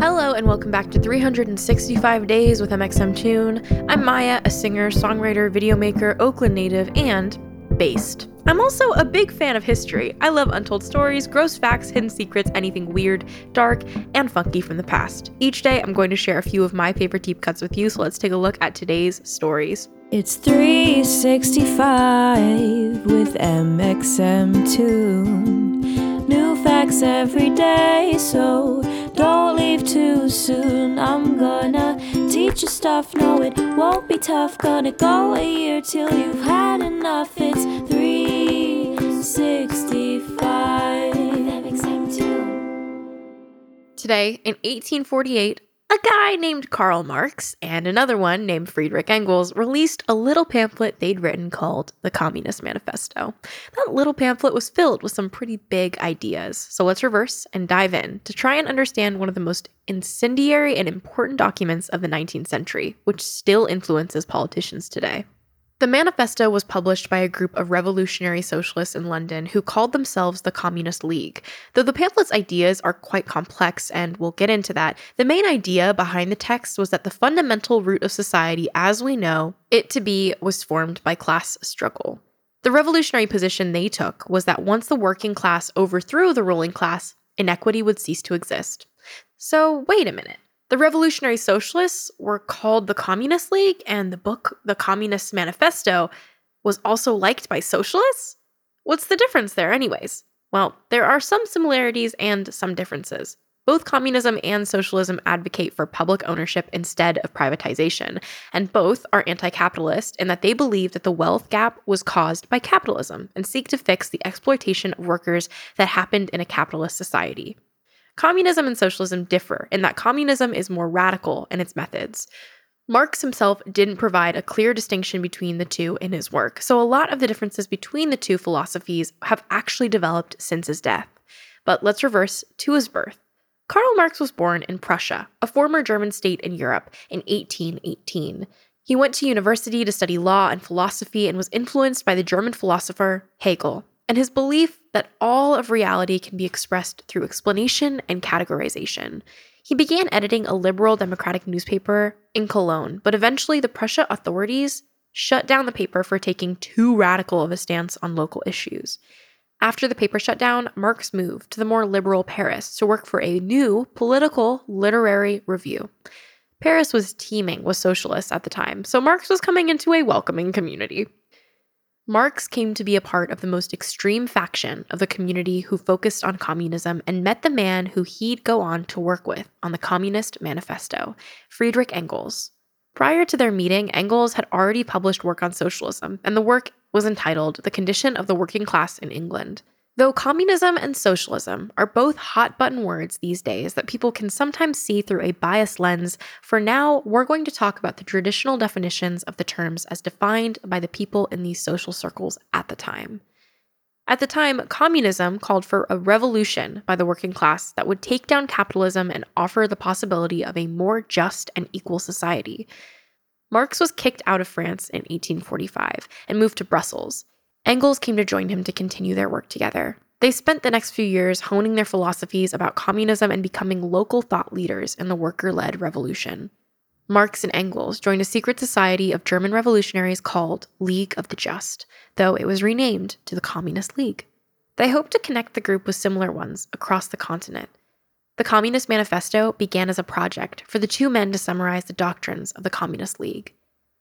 Hello and welcome back to 365 Days with mxmtoon. I'm Maya, a singer, songwriter, video maker, Oakland native, and based. I'm also a big fan of history. I love untold stories, gross facts, hidden secrets, anything weird, dark, and funky from the past. Each day, I'm going to share a few of my favorite deep cuts with you, so let's take a look at today's stories. It's 365 with mxmtoon. New facts every day, so don't leave too soon. I'm gonna teach you stuff, no it won't be tough. Gonna go a year till you've had enough. It's 365 mxmtoon. Today, in 1848, a guy named Karl Marx and another one named Friedrich Engels released a little pamphlet they'd written called the Communist Manifesto. That little pamphlet was filled with some pretty big ideas. So let's reverse and dive in to try and understand one of the most incendiary and important documents of the 19th century, which still influences politicians today. The manifesto was published by a group of revolutionary socialists in London who called themselves the Communist League. Though the pamphlet's ideas are quite complex, and we'll get into that, the main idea behind the text was that the fundamental root of society as we know it to be was formed by class struggle. The revolutionary position they took was that once the working class overthrew the ruling class, inequity would cease to exist. So wait a minute. The revolutionary socialists were called the Communist League, and the book, The Communist Manifesto, was also liked by socialists? What's the difference there anyways? Well, there are some similarities and some differences. Both communism and socialism advocate for public ownership instead of privatization, and both are anti-capitalist in that they believe that the wealth gap was caused by capitalism and seek to fix the exploitation of workers that happened in a capitalist society. Communism and socialism differ in that communism is more radical in its methods. Marx himself didn't provide a clear distinction between the two in his work, so a lot of the differences between the two philosophies have actually developed since his death. But let's reverse to his birth. Karl Marx was born in Prussia, a former German state in Europe, in 1818. He went to university to study law and philosophy and was influenced by the German philosopher Hegel, and his belief that all of reality can be expressed through explanation and categorization. He began editing a liberal democratic newspaper in Cologne, but eventually the Prussia authorities shut down the paper for taking too radical of a stance on local issues. After the paper shut down, Marx moved to the more liberal Paris to work for a new political literary review. Paris was teeming with socialists at the time, so Marx was coming into a welcoming community. Marx came to be a part of the most extreme faction of the community who focused on communism and met the man who he'd go on to work with on the Communist Manifesto, Friedrich Engels. Prior to their meeting, Engels had already published work on socialism, and the work was entitled The Condition of the Working Class in England. Though communism and socialism are both hot-button words these days that people can sometimes see through a biased lens, for now, we're going to talk about the traditional definitions of the terms as defined by the people in these social circles at the time. At the time, communism called for a revolution by the working class that would take down capitalism and offer the possibility of a more just and equal society. Marx was kicked out of France in 1845 and moved to Brussels. Engels came to join him to continue their work together. They spent the next few years honing their philosophies about communism and becoming local thought leaders in the worker-led revolution. Marx and Engels joined a secret society of German revolutionaries called League of the Just, though it was renamed to the Communist League. They hoped to connect the group with similar ones across the continent. The Communist Manifesto began as a project for the two men to summarize the doctrines of the Communist League.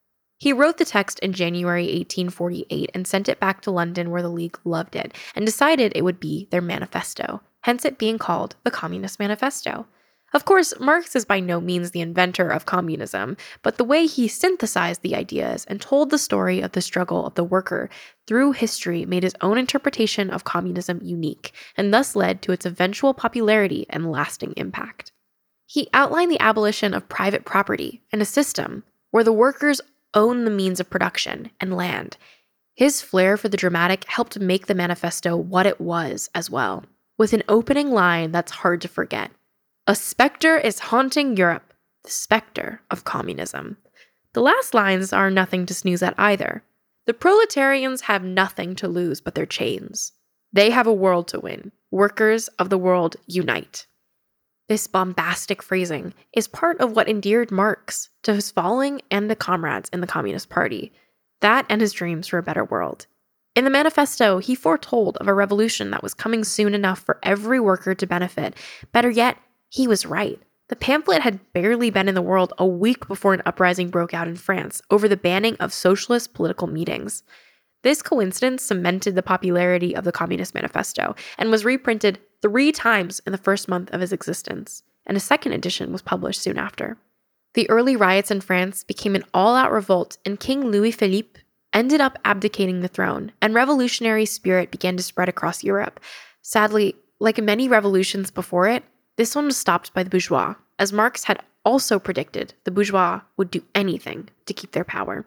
He wrote the text in January 1848 and sent it back to London, where the League loved it and decided it would be their manifesto, hence it being called the Communist Manifesto. Of course, Marx is by no means the inventor of communism, but the way he synthesized the ideas and told the story of the struggle of the worker through history made his own interpretation of communism unique, and thus led to its eventual popularity and lasting impact. He outlined the abolition of private property and a system where the workers own the means of production and land. His flair for the dramatic helped make the manifesto what it was as well, with an opening line that's hard to forget. A specter is haunting Europe, the specter of communism. The last lines are nothing to snooze at either. The proletarians have nothing to lose but their chains. They have a world to win. Workers of the world, unite. This bombastic phrasing is part of what endeared Marx to his following and the comrades in the Communist Party. That and his dreams for a better world. In the manifesto, he foretold of a revolution that was coming soon enough for every worker to benefit. Better yet, he was right. The pamphlet had barely been in the world a week before an uprising broke out in France over the banning of socialist political meetings. This coincidence cemented the popularity of the Communist Manifesto and was reprinted 3 times in the first month of its existence, and a second edition was published soon after. The early riots in France became an all-out revolt, and King Louis Philippe ended up abdicating the throne, and revolutionary spirit began to spread across Europe. Sadly, like many revolutions before it, this one was stopped by the bourgeois, as Marx had also predicted the bourgeois would do anything to keep their power.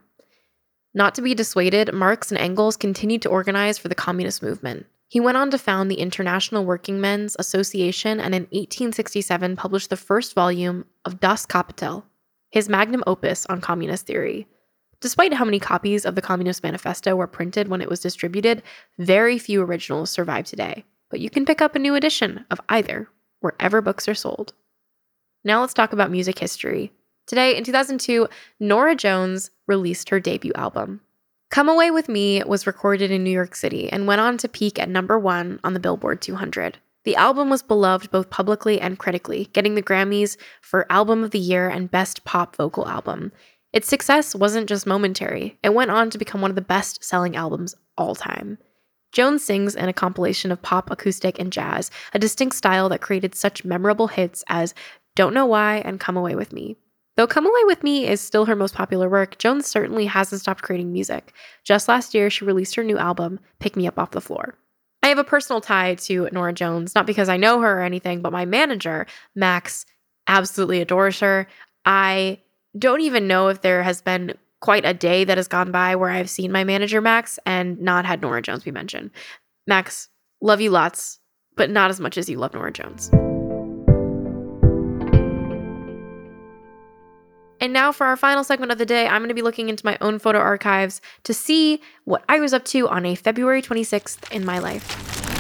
Not to be dissuaded, Marx and Engels continued to organize for the communist movement. He went on to found the International Workingmen's Association and in 1867 published the first volume of Das Kapital, his magnum opus on communist theory. Despite how many copies of the Communist Manifesto were printed when it was distributed, very few originals survive today, but you can pick up a new edition of either wherever books are sold. Now let's talk about music history. Today, in 2002, Norah Jones released her debut album. Come Away With Me was recorded in New York City and went on to peak at number 1 on the Billboard 200. The album was beloved both publicly and critically, getting the Grammys for Album of the Year and Best Pop Vocal Album. Its success wasn't just momentary. It went on to become one of the best-selling albums all time. Jones sings in a compilation of pop, acoustic, and jazz, a distinct style that created such memorable hits as Don't Know Why and Come Away With Me. Though Come Away With Me is still her most popular work, Jones certainly hasn't stopped creating music. Just last year, she released her new album, Pick Me Up Off the Floor. I have a personal tie to Norah Jones, not because I know her or anything, but my manager, Max, absolutely adores her. I don't even know if there has been quite a day that has gone by where I've seen my manager, Max, and not had Norah Jones be mentioned. Max, love you lots, but not as much as you love Norah Jones. And now for our final segment of the day, I'm going to be looking into my own photo archives to see what I was up to on a February 26th in my life.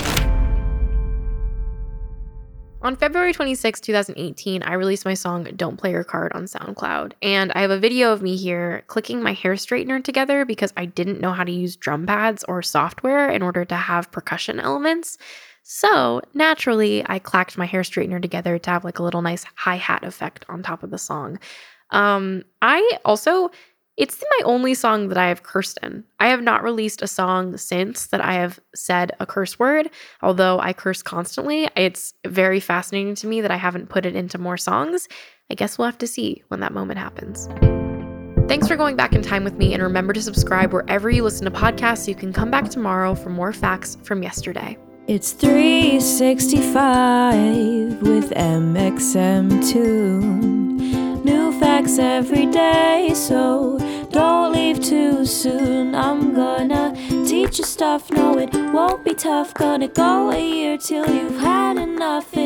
On February 26, 2018, I released my song Don't Play Your Card on SoundCloud, and I have a video of me here clicking my hair straightener together because I didn't know how to use drum pads or software in order to have percussion elements. So naturally, I clacked my hair straightener together to have like a little nice hi-hat effect on top of the song. It's my only song that I have cursed in. I have not released a song since that I have said a curse word, although I curse constantly. It's very fascinating to me that I haven't put it into more songs. I guess we'll have to see when that moment happens. Thanks for going back in time with me, and remember to subscribe wherever you listen to podcasts so you can come back tomorrow for more facts from yesterday. It's 365 with MXM2. New facts every day, so don't leave too soon. I'm gonna teach you stuff, no it won't be tough. Gonna go a year till you've had enough.